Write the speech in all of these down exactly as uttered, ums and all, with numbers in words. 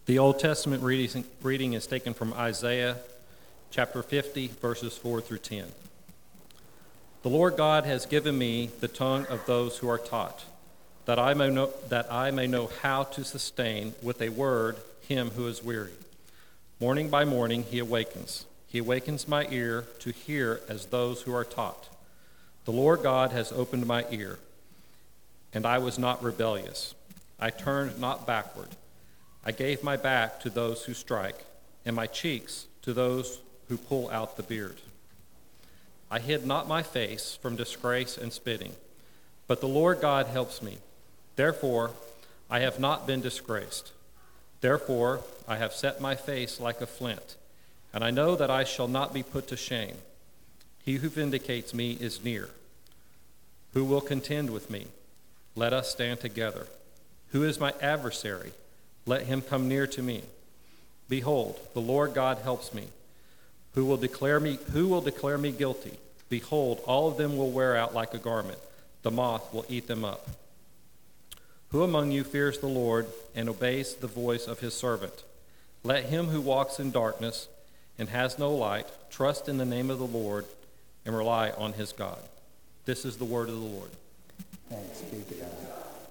The Old Testament reading, reading is taken from Isaiah chapter fifty, verses four through ten. The Lord God has given me the tongue of those who are taught, that I may know, that I may know how to sustain with a word him who is weary. Morning by morning he awakens. He awakens my ear to hear as those who are taught. The Lord God has opened my ear, and I was not rebellious. I turned not backward. I gave my back to those who strike, and my cheeks to those who pull out the beard. I hid not my face from disgrace and spitting, but the Lord God helps me. Therefore, I have not been disgraced. Therefore, I have set my face like a flint, and I know that I shall not be put to shame. He who vindicates me is near. Who will contend with me? Let us stand together. Who is my adversary? Let him come near to me. Behold, the Lord God helps me. Who will declare me, who will declare me guilty? Behold, all of them will wear out like a garment. The moth will eat them up. Who among you fears the Lord and obeys the voice of his servant? Let him who walks in darkness and has no light trust in the name of the Lord and rely on his God. This is the word of the Lord. Thanks be to God.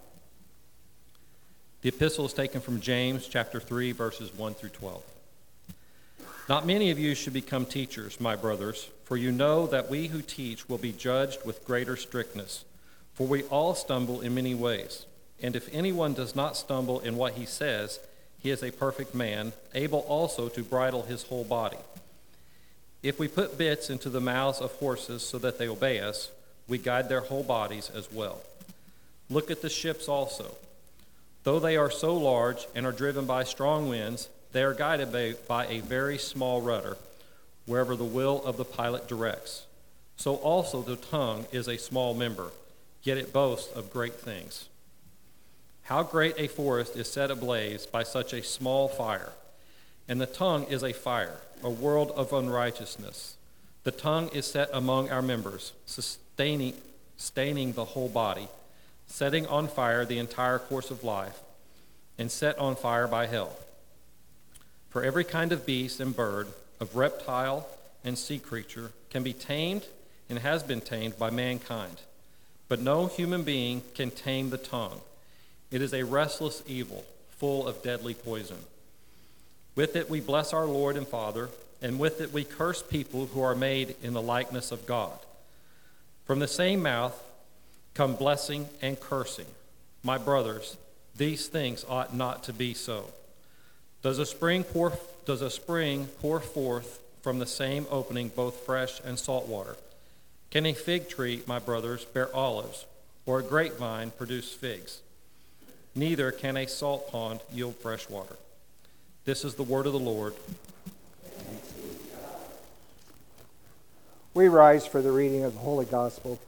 The epistle is taken from James chapter three, verses one through twelve. Not many of you should become teachers, my brothers, for you know that we who teach will be judged with greater strictness. For we all stumble in many ways. And if anyone does not stumble in what he says, he is a perfect man, able also to bridle his whole body. If we put bits into the mouths of horses so that they obey us, we guide their whole bodies as well. Look at the ships also. Though they are so large and are driven by strong winds, they are guided by, by a very small rudder, wherever the will of the pilot directs. So also the tongue is a small member, yet it boasts of great things. How great a forest is set ablaze by such a small fire! And the tongue is a fire, a world of unrighteousness. The tongue is set among our members, sustaining, staining the whole body, setting on fire the entire course of life, and set on fire by hell. For every kind of beast and bird, of reptile and sea creature, can be tamed and has been tamed by mankind. But no human being can tame the tongue. It is a restless evil, full of deadly poison. With it we bless our Lord and Father, and with it we curse people who are made in the likeness of God. From the same mouth come blessing and cursing. My brothers, these things ought not to be so. Does a spring pour, does a spring pour forth from the same opening both fresh and salt water? Can a fig tree, my brothers, bear olives, or a grapevine produce figs? Neither can a salt pond yield fresh water. This is the word of the Lord. We rise for the reading of the Holy Gospel.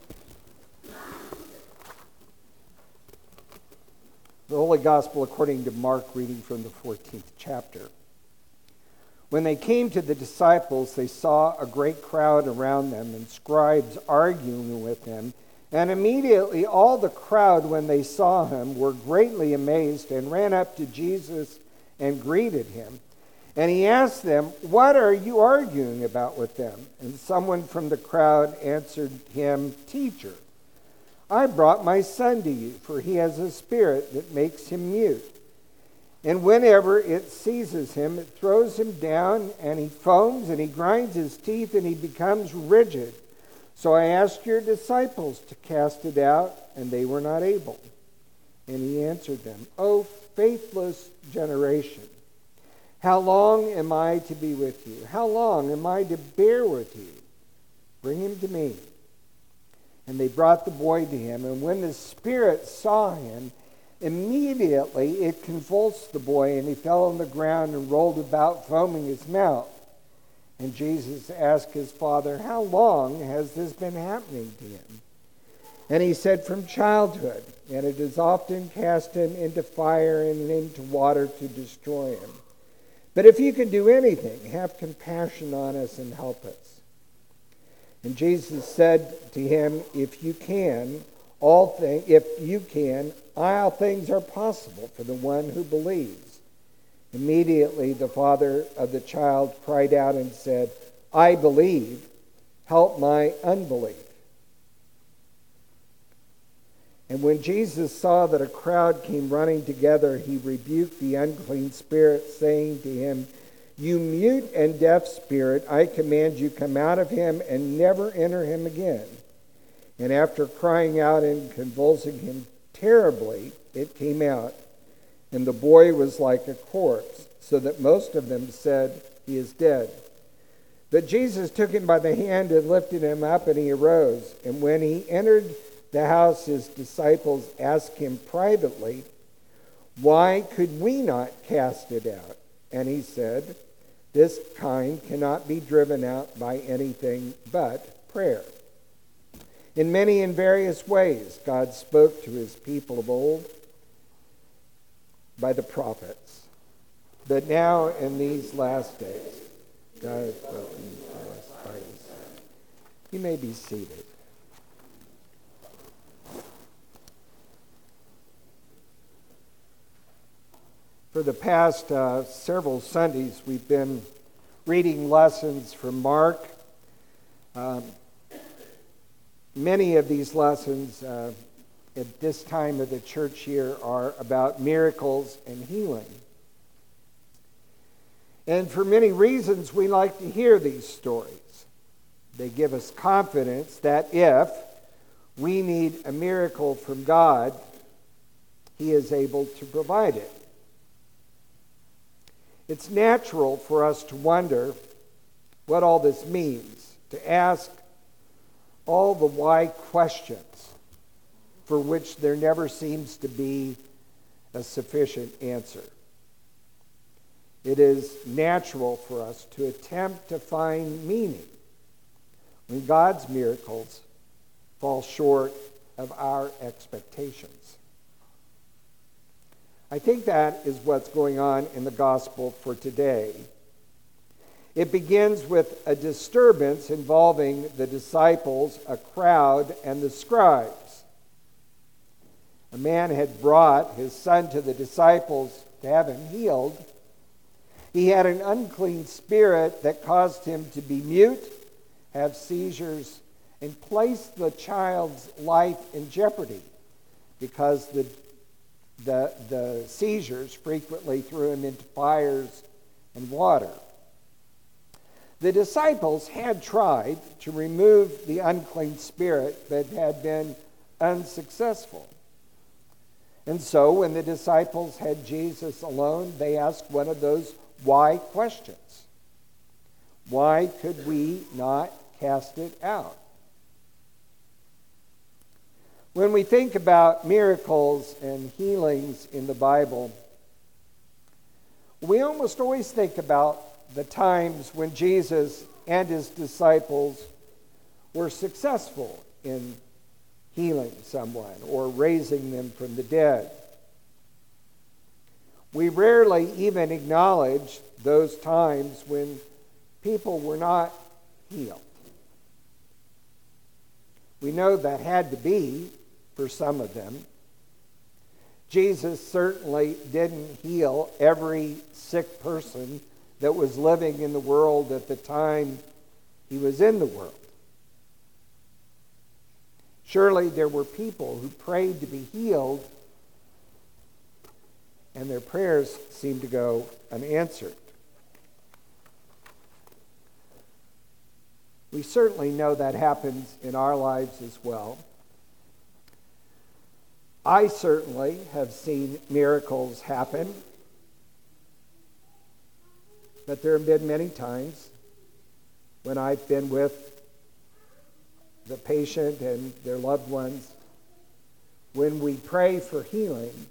The Holy Gospel according to Mark, reading from the fourteenth chapter. When they came to the disciples, they saw a great crowd around them and scribes arguing with them. And immediately all the crowd, when they saw him, were greatly amazed and ran up to Jesus and greeted him. And he asked them, "What are you arguing about with them?" And someone from the crowd answered him, "Teacher, I brought my son to you, for he has a spirit that makes him mute. And whenever it seizes him, it throws him down, and he foams, and he grinds his teeth, and he becomes rigid. So I asked your disciples to cast it out, and they were not able." And he answered them, "O faithless generation, how long am I to be with you? How long am I to bear with you? Bring him to me." And they brought the boy to him, and when the spirit saw him, immediately it convulsed the boy, and he fell on the ground and rolled about, foaming his mouth. And Jesus asked his father, "How long has this been happening to him?" And he said, "From childhood, and it has often cast him into fire and into water to destroy him. But if you can do anything, have compassion on us and help us." And Jesus said to him, "If you can, all things, if you can, all things are possible for the one who believes." Immediately the father of the child cried out and said, "I believe, help my unbelief." And when Jesus saw that a crowd came running together, he rebuked the unclean spirit, saying to him, "You mute and deaf spirit, I command you, come out of him and never enter him again." And after crying out and convulsing him terribly, it came out, and the boy was like a corpse, so that most of them said, "He is dead." But Jesus took him by the hand and lifted him up, and he arose. And when he entered the house, his disciples asked him privately, "Why could we not cast it out?" And he said, "This kind cannot be driven out by anything but prayer." In many and various ways, God spoke to his people of old by the prophets. But now, in these last days, God has spoken to us by his Son. You may be seated. For the past uh, several Sundays, we've been reading lessons from Mark. Um, many of these lessons uh, at this time of the church year are about miracles and healing. And for many reasons, we like to hear these stories. They give us confidence that if we need a miracle from God, he is able to provide it. It's natural for us to wonder what all this means, to ask all the why questions for which there never seems to be a sufficient answer. It is natural for us to attempt to find meaning when God's miracles fall short of our expectations. I think that is what's going on in the gospel for today. It begins with a disturbance involving the disciples, a crowd, and the scribes. A man had brought his son to the disciples to have him healed. He had an unclean spirit that caused him to be mute, have seizures, and place the child's life in jeopardy because the The, the seizures frequently threw him into fires and water. The disciples had tried to remove the unclean spirit, but had been unsuccessful. And so when the disciples had Jesus alone, they asked one of those why questions. Why could we not cast it out? When we think about miracles and healings in the Bible, we almost always think about the times when Jesus and his disciples were successful in healing someone or raising them from the dead. We rarely even acknowledge those times when people were not healed. We know that had to be for some of them. Jesus certainly didn't heal every sick person that was living in the world at the time he was in the world. Surely there were people who prayed to be healed, and their prayers seemed to go unanswered. We certainly know that happens in our lives as well. I certainly have seen miracles happen, but there have been many times when I've been with the patient and their loved ones, when we pray for healing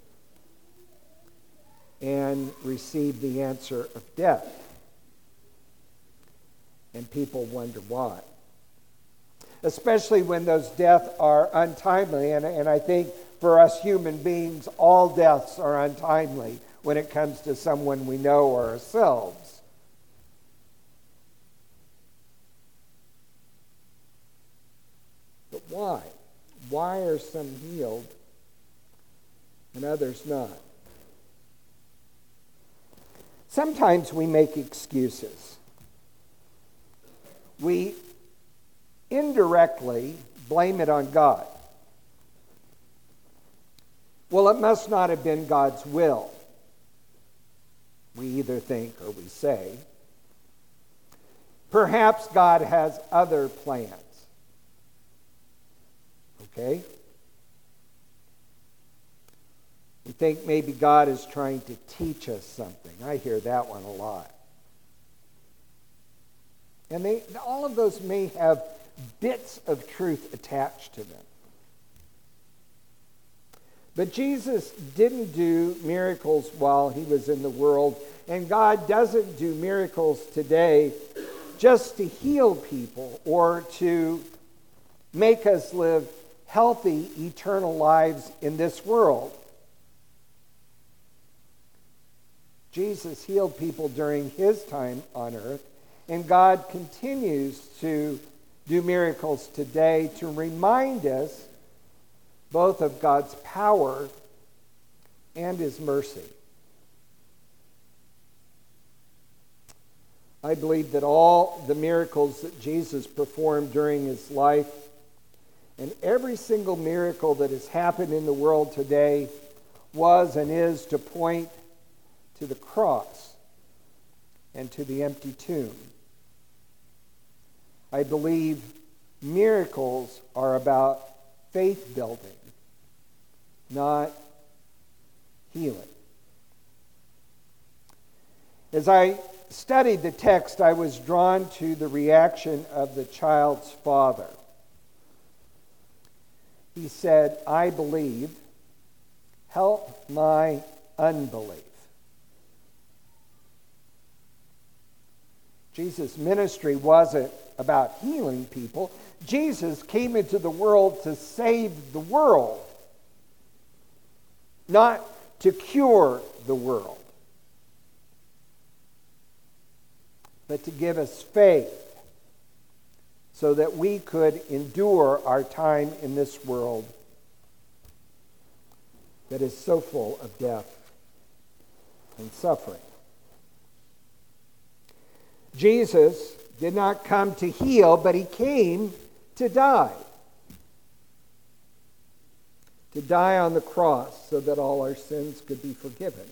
and receive the answer of death. And people wonder why. Especially when those deaths are untimely, and, and I think for us human beings, all deaths are untimely when it comes to someone we know or ourselves. But why? Why are some healed and others not? Sometimes we make excuses. We indirectly blame it on God. Well, it must not have been God's will. We either think or we say. Perhaps God has other plans. Okay? We think maybe God is trying to teach us something. I hear that one a lot. And they, all of those may have bits of truth attached to them. But Jesus didn't do miracles while he was in the world, and God doesn't do miracles today just to heal people or to make us live healthy, eternal lives in this world. Jesus healed people during his time on earth, and God continues to do miracles today to remind us both of God's power and his mercy. I believe that all the miracles that Jesus performed during his life and every single miracle that has happened in the world today was and is to point to the cross and to the empty tomb. I believe miracles are about faith building, not healing. As I studied the text, I was drawn to the reaction of the child's father. He said, "I believe, help my unbelief." Jesus' ministry wasn't about healing people. Jesus came into the world to save the world, not to cure the world, but to give us faith so that we could endure our time in this world that is so full of death and suffering. Jesus did not come to heal, but he came to die. To die on the cross so that all our sins could be forgiven.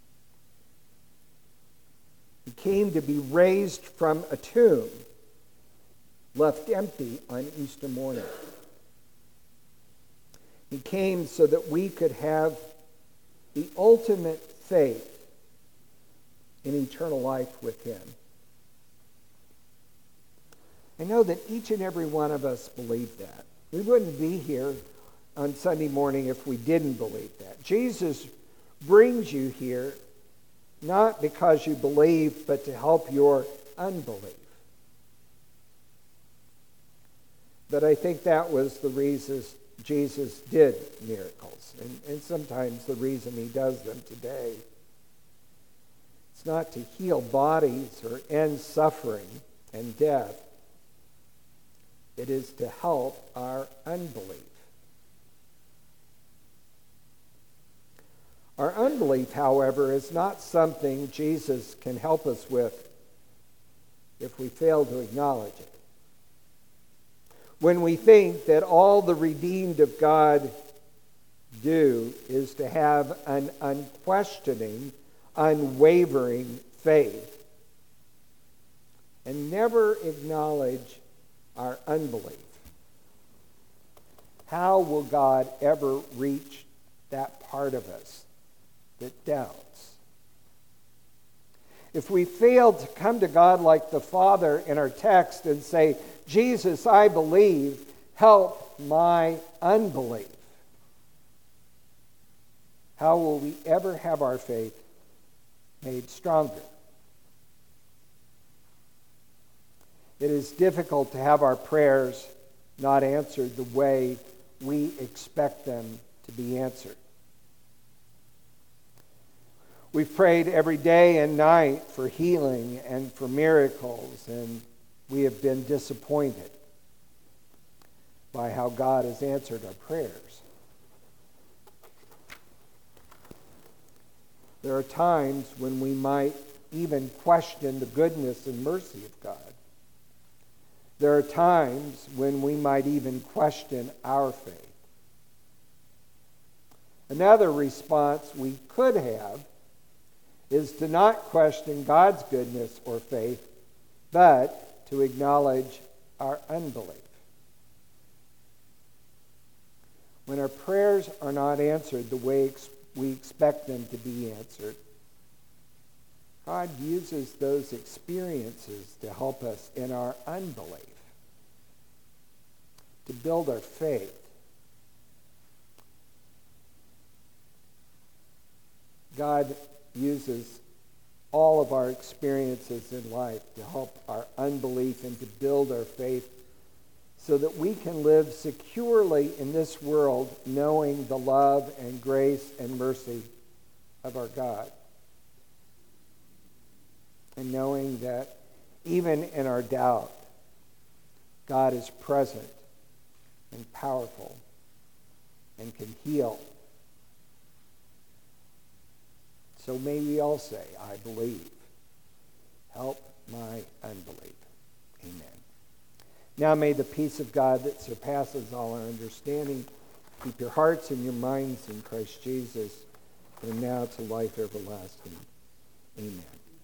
He came to be raised from a tomb, left empty on Easter morning. He came so that we could have the ultimate faith in eternal life with him. I know that each and every one of us believe that. We wouldn't be here on Sunday morning if we didn't believe that. Jesus brings you here not because you believe, but to help your unbelief. But I think that was the reason Jesus did miracles, and, and sometimes the reason he does them today. It's not to heal bodies or end suffering and death. It is to help our unbelief. Our unbelief, however, is not something Jesus can help us with if we fail to acknowledge it. When we think that all the redeemed of God do is to have an unquestioning, unwavering faith and never acknowledge our unbelief, how will God ever reach that part of us that doubts? If we fail to come to God like the Father in our text and say, "Jesus, I believe, help my unbelief," how will we ever have our faith made stronger? It is difficult to have our prayers not answered the way we expect them to be answered. We've prayed every day and night for healing and for miracles, and we have been disappointed by how God has answered our prayers. There are times when we might even question the goodness and mercy of God. There are times when we might even question our faith. Another response we could have is to not question God's goodness or faith, but to acknowledge our unbelief. When our prayers are not answered the way ex- we expect them to be answered, God uses those experiences to help us in our unbelief, to build our faith. God uses all of our experiences in life to help our unbelief and to build our faith so that we can live securely in this world knowing the love and grace and mercy of our God. And knowing that even in our doubt, God is present and powerful and can heal. So may we all say, I believe. Help my unbelief. Amen. Now may the peace of God that surpasses all our understanding keep your hearts and your minds in Christ Jesus, and now to life everlasting. Amen.